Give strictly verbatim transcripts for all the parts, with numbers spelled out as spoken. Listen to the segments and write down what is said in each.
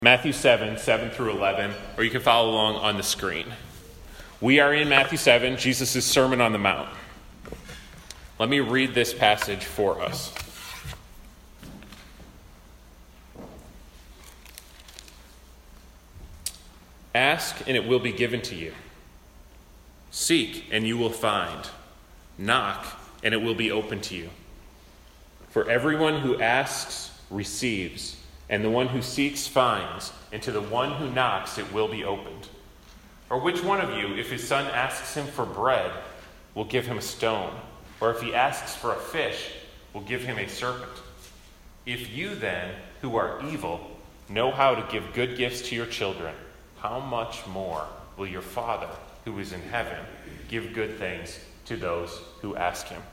Matthew seven, seven through eleven, or you can follow along on the screen. We are in Matthew seven, Jesus' Sermon on the Mount. Let me read this passage for us. Ask, and it will be given to you. Seek, and you will find. Knock, and it will be open to you. For everyone who asks receives, and the one who seeks finds, and to the one who knocks it will be opened. Or which one of you, if his son asks him for bread, will give him a stone? Or if he asks for a fish, will give him a serpent? If you then, who are evil, know how to give good gifts to your children, how much more will your Father, who is in heaven, give good things to those who ask him?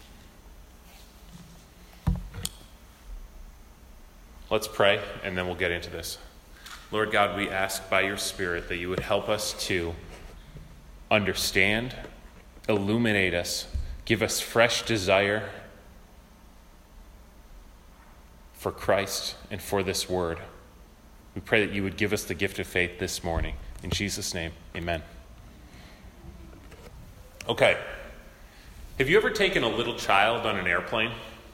Let's pray, and then we'll get into this. Lord God, we ask by your Spirit that you would help us to understand, illuminate us, give us fresh desire for Christ and for this word. We pray that you would give us the gift of faith this morning. In Jesus' name, amen. Okay. Have you ever taken a little child on an airplane?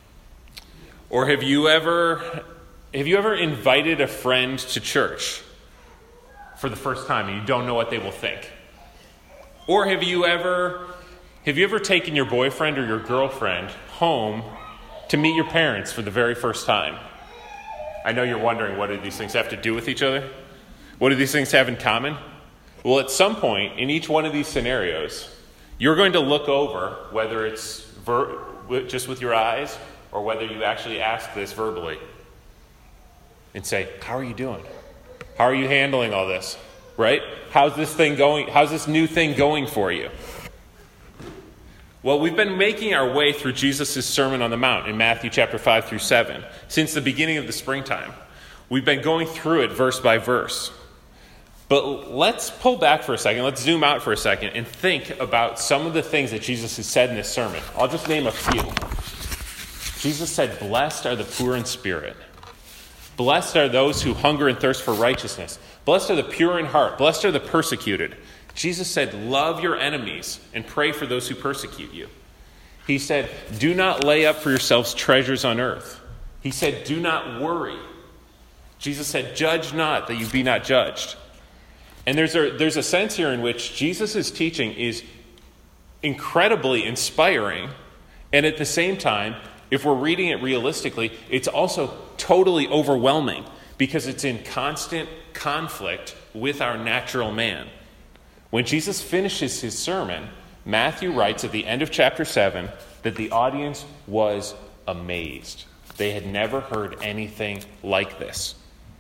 Or have you ever... Have you ever invited a friend to church for the first time and you don't know what they will think? Or have you ever have you ever taken your boyfriend or your girlfriend home to meet your parents for the very first time? I know you're wondering, what do these things have to do with each other? What do these things have in common? Well, at some point in each one of these scenarios, you're going to look over, whether it's ver- just with your eyes or whether you actually ask this verbally, and say, how are you doing? How are you handling all this? Right? How's this thing going? How's this new thing going for you? Well, we've been making our way through Jesus' Sermon on the Mount in Matthew chapter five through seven since the beginning of the springtime. We've been going through it verse by verse. But let's pull back for a second. Let's zoom out for a second and think about some of the things that Jesus has said in this sermon. I'll just name a few. Jesus said, blessed are the poor in spirit. Blessed are those who hunger and thirst for righteousness. Blessed are the pure in heart. Blessed are the persecuted. Jesus said, love your enemies and pray for those who persecute you. He said, do not lay up for yourselves treasures on earth. He said, do not worry. Jesus said, judge not that you be not judged. And there's a, there's a sense here in which Jesus' teaching is incredibly inspiring, and at the same time, if we're reading it realistically, it's also totally overwhelming because it's in constant conflict with our natural man. When Jesus finishes his sermon, Matthew writes at the end of chapter seven that the audience was amazed. They had never heard anything like this.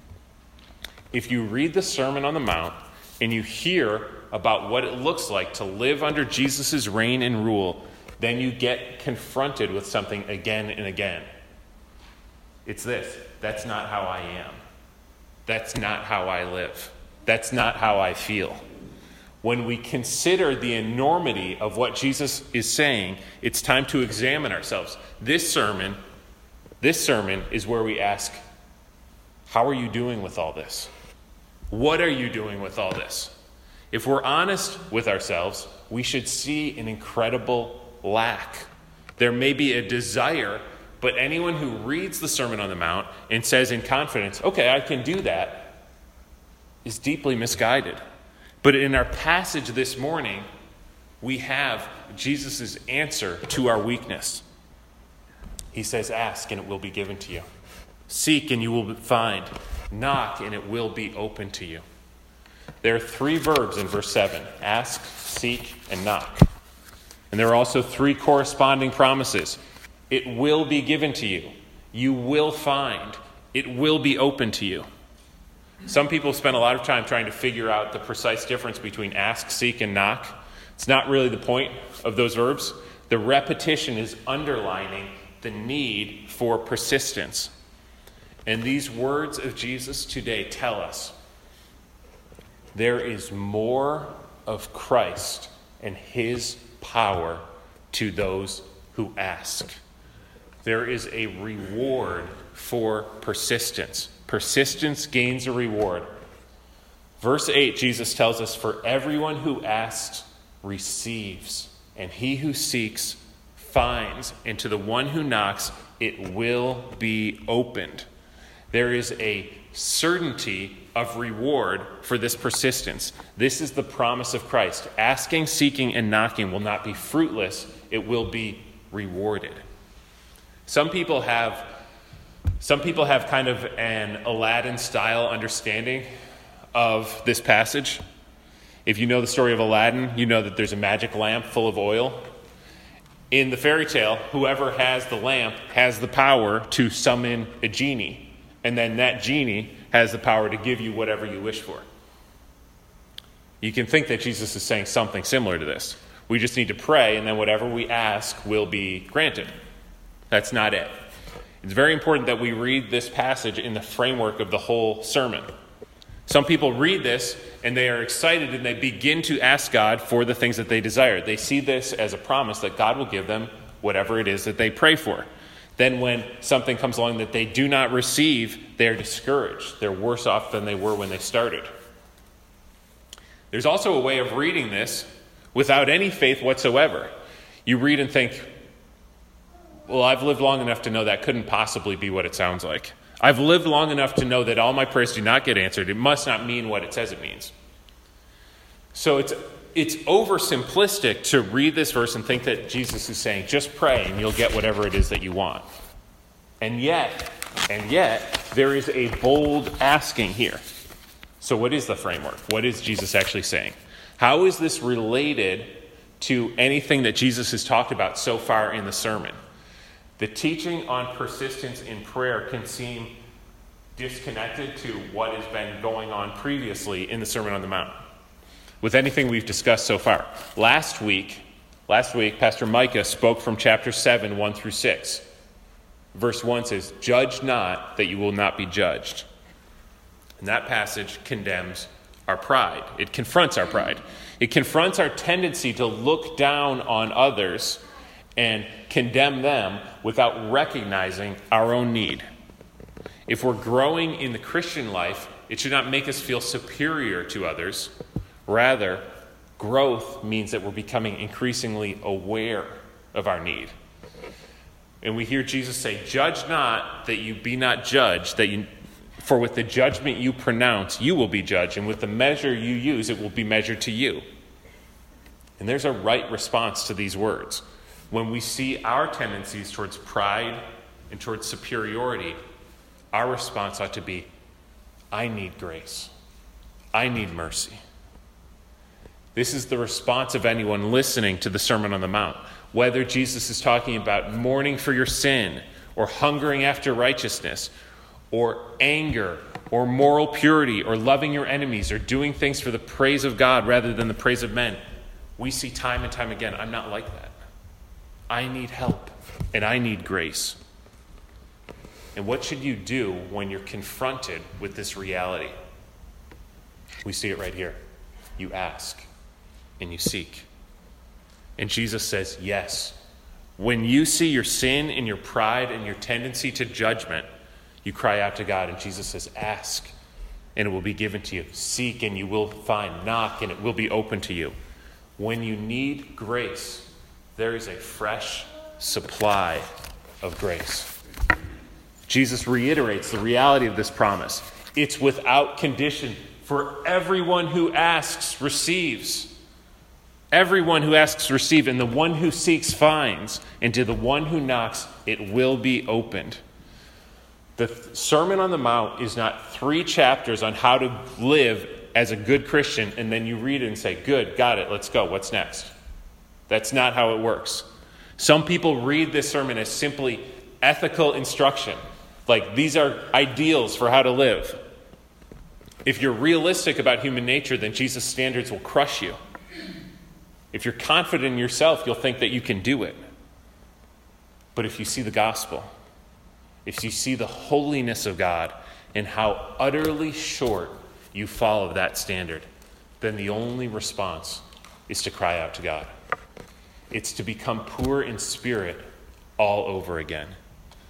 If you read the Sermon on the Mount and you hear about what it looks like to live under Jesus' reign and rule, then you get confronted with something again and again. It's this. That's not how I am. That's not how I live. That's not how I feel. When we consider the enormity of what Jesus is saying, it's time to examine ourselves. This sermon, this sermon is where we ask, how are you doing with all this? What are you doing with all this? If we're honest with ourselves, we should see an incredible lack. There may be a desire, but anyone who reads the Sermon on the Mount and says in confidence, okay, I can do that, is deeply misguided. But in our passage this morning, we have Jesus' answer to our weakness. He says, ask and it will be given to you. Seek and you will find. Knock and it will be open to you. There are three verbs in verse seven: ask, seek, and knock. And there are also three corresponding promises. It will be given to you. You will find. It will be open to you. Some people spend a lot of time trying to figure out the precise difference between ask, seek, and knock. It's not really the point of those verbs. The repetition is underlining the need for persistence. And these words of Jesus today tell us there is more of Christ and his power to those who ask. There is a reward for persistence. Persistence gains a reward. Verse eight, Jesus tells us, "For everyone who asks receives, and he who seeks finds, and to the one who knocks it will be opened." There is a certainty of reward for this persistence. This is the promise of Christ. Asking, seeking, and knocking will not be fruitless. It will be rewarded. Some people have some people have kind of an Aladdin-style understanding of this passage. If you know the story of Aladdin, you know that there's a magic lamp full of oil. In the fairy tale, whoever has the lamp has the power to summon a genie. And then that genie has the power to give you whatever you wish for. You can think that Jesus is saying something similar to this. We just need to pray, and then whatever we ask will be granted. That's not it. It's very important that we read this passage in the framework of the whole sermon. Some people read this, and they are excited, and they begin to ask God for the things that they desire. They see this as a promise that God will give them whatever it is that they pray for. Then when something comes along that they do not receive, they are discouraged. They're worse off than they were when they started. There's also a way of reading this without any faith whatsoever. You read and think, well, I've lived long enough to know that couldn't possibly be what it sounds like. I've lived long enough to know that all my prayers do not get answered. It must not mean what it says it means. So it's it's oversimplistic to read this verse and think that Jesus is saying, just pray and you'll get whatever it is that you want. And yet, and yet, there is a bold asking here. So what is the framework? What is Jesus actually saying? How is this related to anything that Jesus has talked about so far in the sermon? The teaching on persistence in prayer can seem disconnected to what has been going on previously in the Sermon on the Mount, with anything we've discussed so far. Last week, last week, Pastor Micah spoke from chapter seven, one through six. Verse one says, "Judge not, that you will not be judged." And that passage condemns our pride. It confronts our pride. It confronts our tendency to look down on others and condemn them without recognizing our own need. If we're growing in the Christian life, it should not make us feel superior to others. Rather, growth means that we're becoming increasingly aware of our need. And we hear Jesus say, "Judge not, that you be not judged, that you, for with the judgment you pronounce, you will be judged, and with the measure you use, it will be measured to you." And there's a right response to these words. When we see our tendencies towards pride and towards superiority, our response ought to be, "I need grace. I need mercy." This is the response of anyone listening to the Sermon on the Mount. Whether Jesus is talking about mourning for your sin, or hungering after righteousness, or anger, or moral purity, or loving your enemies, or doing things for the praise of God rather than the praise of men, we see time and time again, I'm not like that. I need help, and I need grace. And what should you do when you're confronted with this reality? We see it right here. You ask, and you seek. And Jesus says, yes. When you see your sin and your pride and your tendency to judgment, you cry out to God, and Jesus says, ask, and it will be given to you. Seek, and you will find. Knock, and it will be open to you. When you need grace, there is a fresh supply of grace. Jesus reiterates the reality of this promise. It's without condition. For everyone who asks receives. Everyone who asks receives, and the one who seeks finds, and to the one who knocks it will be opened. The Sermon on the Mount is not three chapters on how to live as a good Christian, and then you read it and say, good, got it, let's go, what's next? That's not how it works. Some people read this sermon as simply ethical instruction. Like, these are ideals for how to live. If you're realistic about human nature, then Jesus' standards will crush you. If you're confident in yourself, you'll think that you can do it. But if you see the gospel, if you see the holiness of God and how utterly short you fall of that standard, then the only response is to cry out to God. It's to become poor in spirit all over again.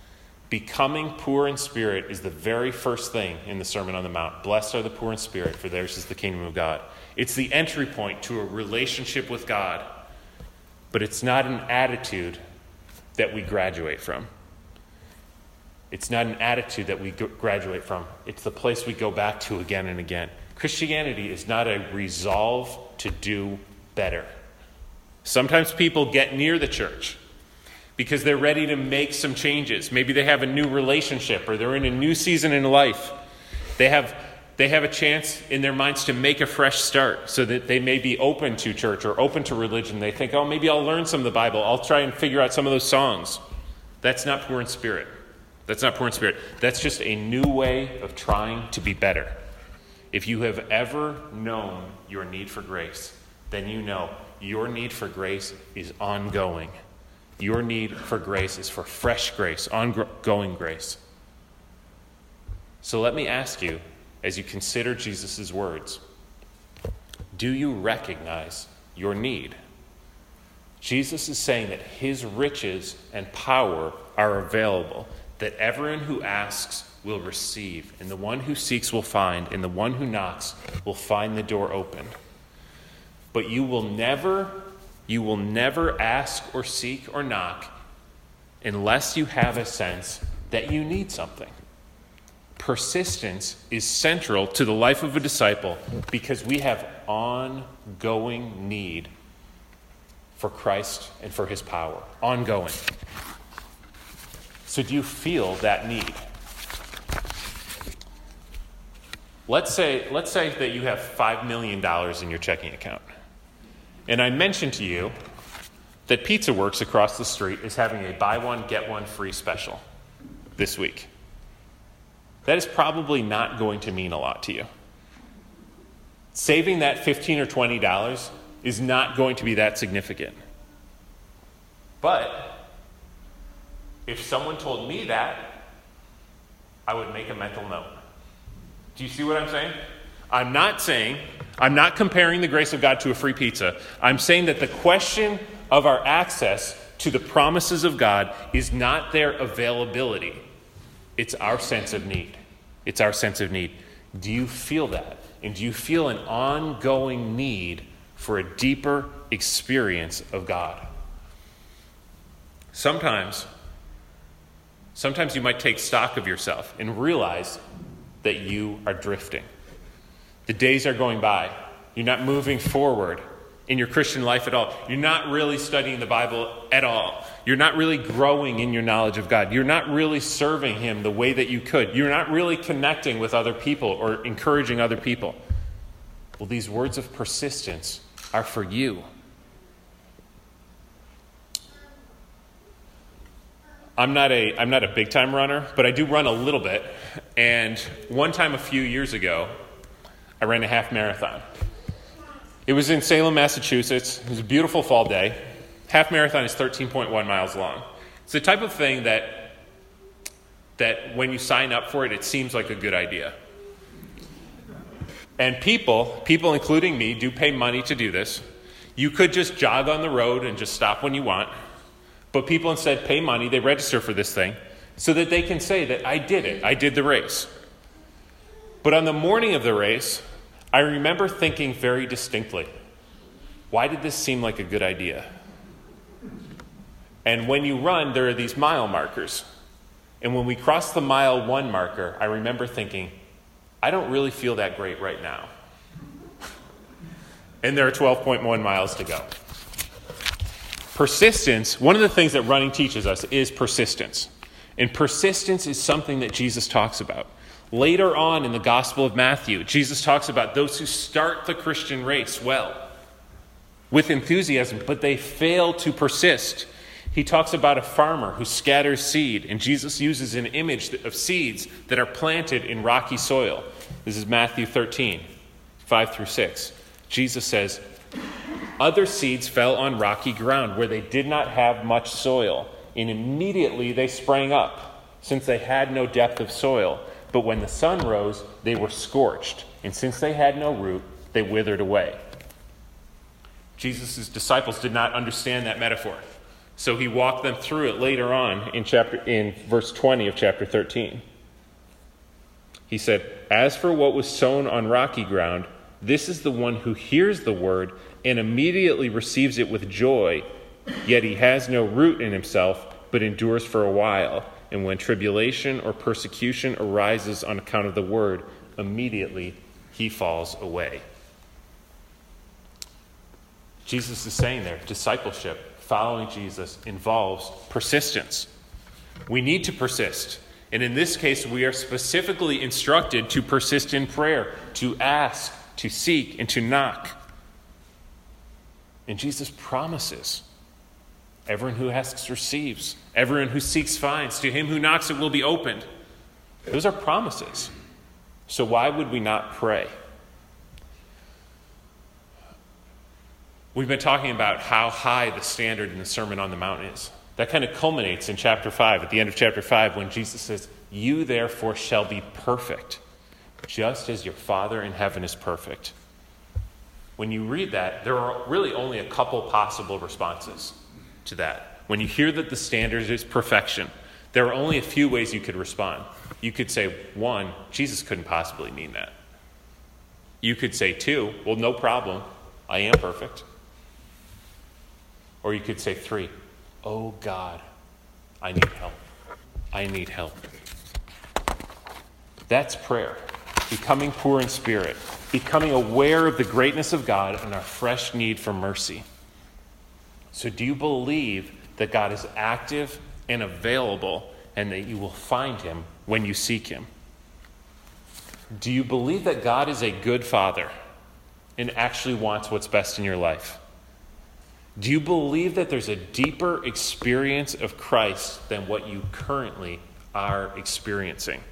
Becoming poor in spirit is the very first thing in the Sermon on the Mount. Blessed are the poor in spirit, for theirs is the kingdom of God. It's the entry point to a relationship with God, but it's not an attitude that we graduate from. It's not an attitude that we graduate from. It's the place we go back to again and again. Christianity is not a resolve to do better. Sometimes people get near the church because they're ready to make some changes. Maybe they have a new relationship or they're in a new season in life. They have, they have a chance in their minds to make a fresh start so that they may be open to church or open to religion. They think, oh, maybe I'll learn some of the Bible. I'll try and figure out some of those songs. That's not poor in spirit. That's not poor in spirit. That's just a new way of trying to be better. If you have ever known your need for grace, then you know your need for grace is ongoing. Your need for grace is for fresh grace, ongoing grace. So let me ask you, as you consider Jesus' words, do you recognize your need? Jesus is saying that his riches and power are available, that everyone who asks will receive, and the one who seeks will find, and the one who knocks will find the door open. But you will never, you will never ask or seek or knock unless you have a sense that you need something. Persistence is central to the life of a disciple because we have ongoing need for Christ and for his power. Ongoing. So do you feel that need? Let's say, let's say that you have five million dollars in your checking account. And I mentioned to you that Pizza Works across the street is having a buy one, get one free special this week. That is probably not going to mean a lot to you. Saving that fifteen dollars or twenty dollars is not going to be that significant. But if someone told me that, I would make a mental note. Do you see what I'm saying? I'm not saying, I'm not comparing the grace of God to a free pizza. I'm saying that the question of our access to the promises of God is not their availability. It's our sense of need. It's our sense of need. Do you feel that? And do you feel an ongoing need for a deeper experience of God? Sometimes, sometimes you might take stock of yourself and realize that you are drifting. The days are going by. You're not moving forward in your Christian life at all. You're not really studying the Bible at all. You're not really growing in your knowledge of God. You're not really serving him the way that you could. You're not really connecting with other people or encouraging other people. Well, these words of persistence are for you. I'm not a I'm not a big time runner, but I do run a little bit. And one time a few years ago, I ran a half marathon. It was in Salem, Massachusetts. It was a beautiful fall day. Half marathon is thirteen point one miles long. It's the type of thing that that when you sign up for it, it seems like a good idea. And people, people including me, do pay money to do this. You could just jog on the road and just stop when you want. But people instead pay money, they register for this thing, so that they can say that I did it, I did the race. But on the morning of the race, I remember thinking very distinctly, why did this seem like a good idea? And when you run, there are these mile markers. And when we crossed the mile one marker, I remember thinking, I don't really feel that great right now. And there are twelve point one miles to go. Persistence, one of the things that running teaches us is persistence. And persistence is something that Jesus talks about. Later on in the Gospel of Matthew, Jesus talks about those who start the Christian race well, with enthusiasm, but they fail to persist. He talks about a farmer who scatters seed, and Jesus uses an image of seeds that are planted in rocky soil. This is Matthew thirteen, five through six. Jesus says, other seeds fell on rocky ground where they did not have much soil, and immediately they sprang up, since they had no depth of soil. But when the sun rose, they were scorched, and since they had no root, they withered away. Jesus' disciples did not understand that metaphor. So he walked them through it later on in chapter in verse twenty of chapter thirteen. He said, "As for what was sown on rocky ground, this is the one who hears the word and immediately receives it with joy, yet he has no root in himself, but endures for a while. And when tribulation or persecution arises on account of the word, immediately he falls away." Jesus is saying there, discipleship, following Jesus, involves persistence. We need to persist. And in this case, we are specifically instructed to persist in prayer, to ask, to seek, and to knock. And Jesus promises, everyone who asks receives. Everyone who seeks finds. To him who knocks it will be opened. Those are promises. So why would we not pray? We've been talking about how high the standard in the Sermon on the Mount is. That kind of culminates in chapter five, at the end of chapter five, when Jesus says, "You therefore shall be perfect, just as your Father in heaven is perfect." When you read that, there are really only a couple possible responses to that. When you hear that the standard is perfection, there are only a few ways you could respond. You could say, one, Jesus couldn't possibly mean that. You could say, two, well, no problem, I am perfect. Or you could say, three, oh God, I need help. I need help. That's prayer. Becoming poor in spirit. Becoming aware of the greatness of God and our fresh need for mercy. So do you believe that God is active and available and that you will find him when you seek him? Do you believe that God is a good father and actually wants what's best in your life? Do you believe that there's a deeper experience of Christ than what you currently are experiencing?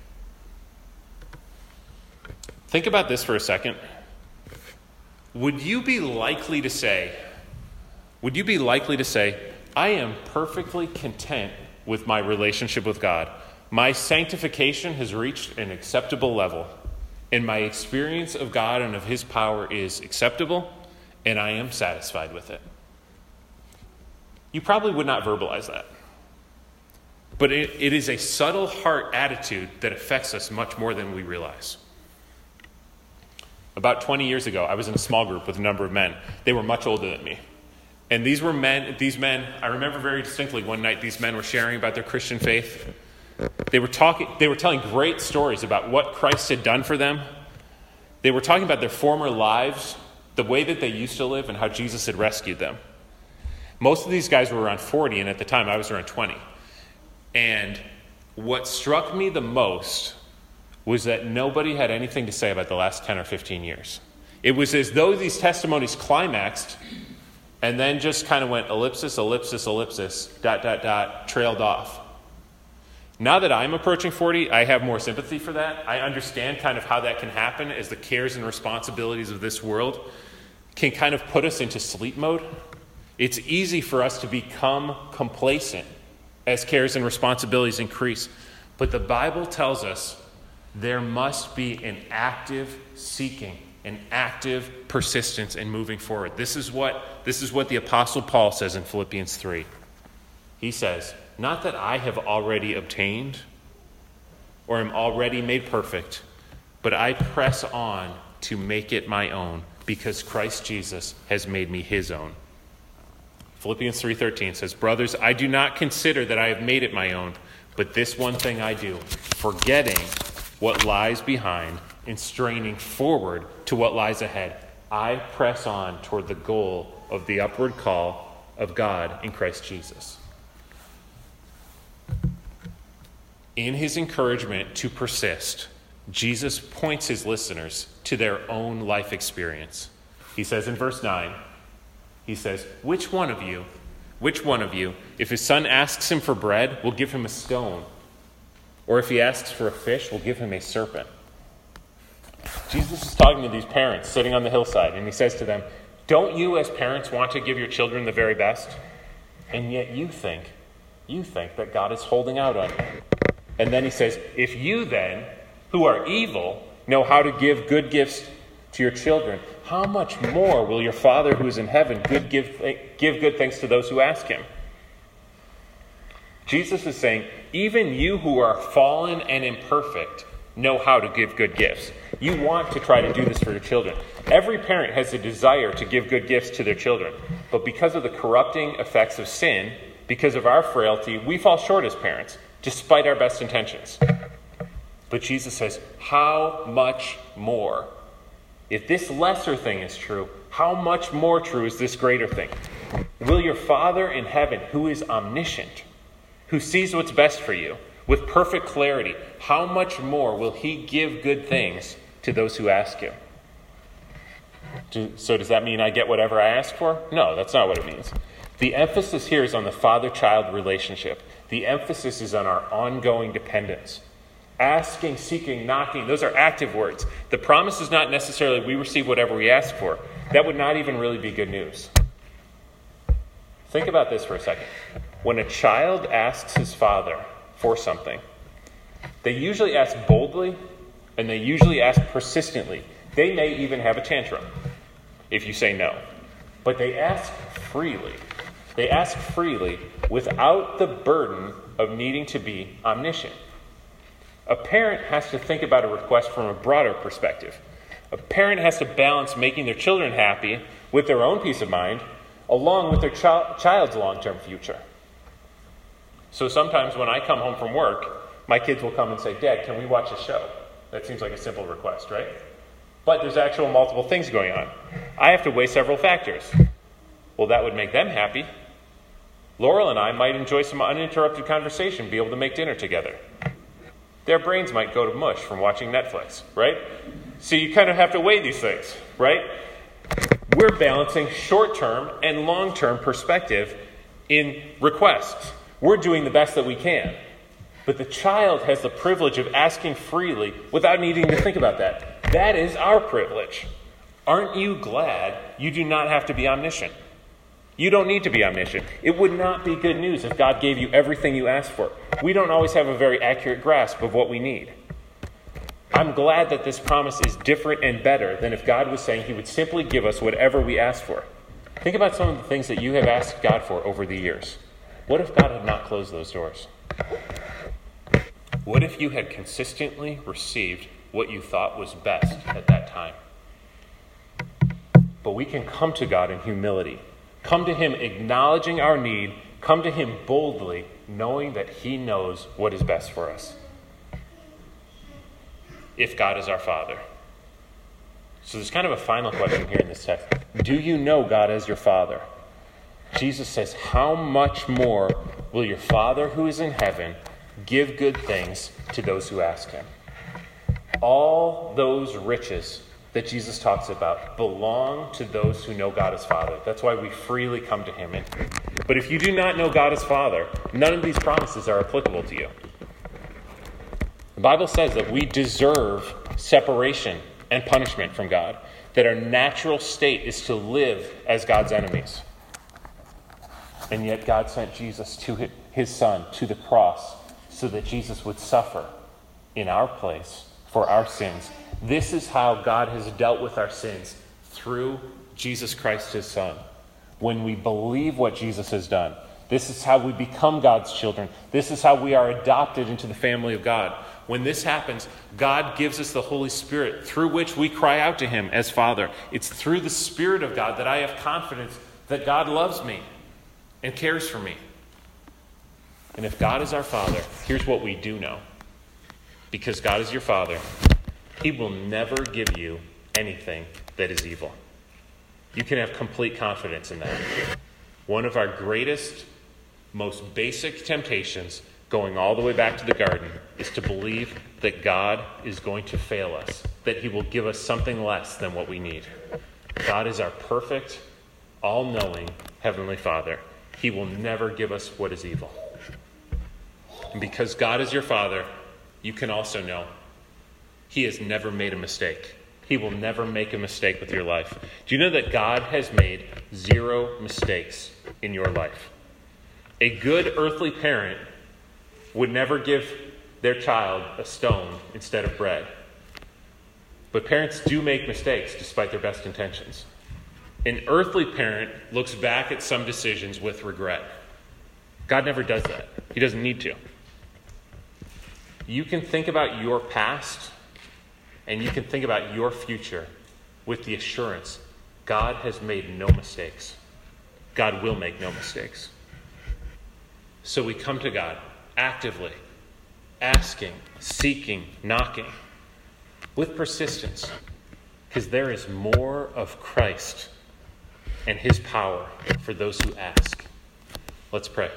Think about this for a second. Would you be likely to say, would you be likely to say, I am perfectly content with my relationship with God. My sanctification has reached an acceptable level, and my experience of God and of his power is acceptable, and I am satisfied with it? You probably would not verbalize that. But it, it is a subtle heart attitude that affects us much more than we realize. About twenty years ago, I was in a small group with a number of men. They were much older than me. And these were men, these men, I remember very distinctly one night these men were sharing about their Christian faith. They were talking, they were telling great stories about what Christ had done for them. They were talking about their former lives, the way that they used to live, and how Jesus had rescued them. Most of these guys were around forty, and at the time I was around twenty. And what struck me the most was that nobody had anything to say about the last ten or fifteen years. It was as though these testimonies climaxed and then just kind of went ellipsis, ellipsis, ellipsis, dot, dot, dot, trailed off. Now that I'm approaching forty, I have more sympathy for that. I understand kind of how that can happen as the cares and responsibilities of this world can kind of put us into sleep mode. It's easy for us to become complacent as cares and responsibilities increase. But the Bible tells us there must be an active seeking, an active persistence in moving forward. This is what, this is what the Apostle Paul says in Philippians three. He says, not that I have already obtained or am already made perfect, but I press on to make it my own because Christ Jesus has made me his own. Philippians three thirteen says, brothers, I do not consider that I have made it my own, but this one thing I do, forgetting what lies behind and straining forward to what lies ahead, I press on toward the goal of the upward call of God in Christ Jesus. In his encouragement to persist, Jesus points his listeners to their own life experience. He says in verse nine, he says, which one of you, which one of you, if his son asks him for bread, will give him a stone? Or if he asks for a fish, will give him a serpent? Jesus is talking to these parents sitting on the hillside, and he says to them, don't you as parents want to give your children the very best? And yet you think, you think that God is holding out on you. And then he says, if you then, who are evil, know how to give good gifts to your children, how much more will your Father who is in heaven good give, give good things to those who ask him? Jesus is saying, even you who are fallen and imperfect know how to give good gifts. You want to try to do this for your children. Every parent has a desire to give good gifts to their children. But because of the corrupting effects of sin, because of our frailty, we fall short as parents, despite our best intentions. But Jesus says, how much more? If this lesser thing is true, how much more true is this greater thing? Will your Father in heaven, who is omniscient, who sees what's best for you, with perfect clarity, how much more will he give good things to those who ask him? Do, so does that mean I get whatever I ask for? No, that's not what it means. The emphasis here is on the father-child relationship. The emphasis is on our ongoing dependence. Asking, seeking, knocking, those are active words. The promise is not necessarily we receive whatever we ask for. That would not even really be good news. Think about this for a second. When a child asks his father for something, they usually ask boldly and they usually ask persistently. They may even have a tantrum if you say no. But they ask freely. They ask freely without the burden of needing to be omniscient. A parent has to think about a request from a broader perspective. A parent has to balance making their children happy with their own peace of mind, along with their ch- child's long-term future. So sometimes when I come home from work, my kids will come and say, Dad, can we watch a show? That seems like a simple request, right? But there's actual multiple things going on. I have to weigh several factors. Well, that would make them happy. Laurel and I might enjoy some uninterrupted conversation, be able to make dinner together. Their brains might go to mush from watching Netflix, right? So you kind of have to weigh these things, right? We're balancing short-term and long-term perspective in requests. We're doing the best that we can. But the child has the privilege of asking freely without needing to think about that. That is our privilege. Aren't you glad you do not have to be omniscient? You don't need to be omniscient. It would not be good news if God gave you everything you asked for. We don't always have a very accurate grasp of what we need. I'm glad that this promise is different and better than if God was saying he would simply give us whatever we asked for. Think about some of the things that you have asked God for over the years. What if God had not closed those doors? What if you had consistently received what you thought was best at that time? But we can come to God in humility. Come to him acknowledging our need. Come to him boldly, knowing that he knows what is best for us. If God is our Father. So there's kind of a final question here in this text. Do you know God as your Father? Jesus says, how much more will your Father who is in heaven give good things to those who ask him? All those riches that Jesus talks about belong to those who know God as Father. That's why we freely come to him. But if you do not know God as Father, none of these promises are applicable to you. The Bible says that we deserve separation and punishment from God, that our natural state is to live as God's enemies. And yet God sent Jesus to his Son to the cross so that Jesus would suffer in our place for our sins. This is how God has dealt with our sins, through Jesus Christ, his Son. When we believe what Jesus has done, this is how we become God's children. This is how we are adopted into the family of God. When this happens, God gives us the Holy Spirit through which we cry out to him as Father. It's through the Spirit of God that I have confidence that God loves me and cares for me. And if God is our Father, here's what we do know. Because God is your Father, he will never give you anything that is evil. You can have complete confidence in that. One of our greatest, most basic temptations, going all the way back to the garden, is to believe that God is going to fail us, that he will give us something less than what we need. God is our perfect, all-knowing Heavenly Father. He will never give us what is evil. And because God is your Father, you can also know he has never made a mistake. He will never make a mistake with your life. Do you know that God has made zero mistakes in your life? A good earthly parent would never give their child a stone instead of bread. But parents do make mistakes despite their best intentions. An earthly parent looks back at some decisions with regret. God never does that. He doesn't need to. You can think about your past and you can think about your future with the assurance God has made no mistakes. God will make no mistakes. So we come to God actively, asking, seeking, knocking, with persistence, because there is more of Christ and his power for those who ask. Let's pray.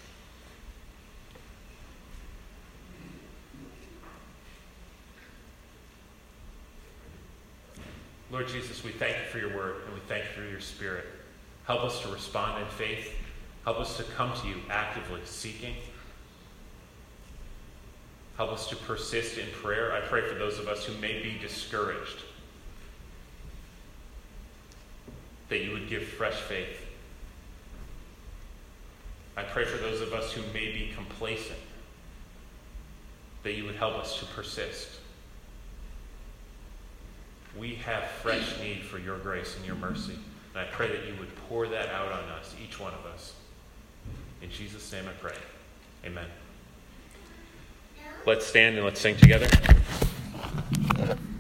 Lord Jesus, we thank you for your word, and we thank you for your Spirit. Help us to respond in faith. Help us to come to you actively, seeking. Help us to persist in prayer. I pray for those of us who may be discouraged, that you would give fresh faith. I pray for those of us who may be complacent, that you would help us to persist. We have fresh need for your grace and your mercy. And I pray that you would pour that out on us, each one of us. In Jesus' name I pray. Amen. Let's stand and let's sing together.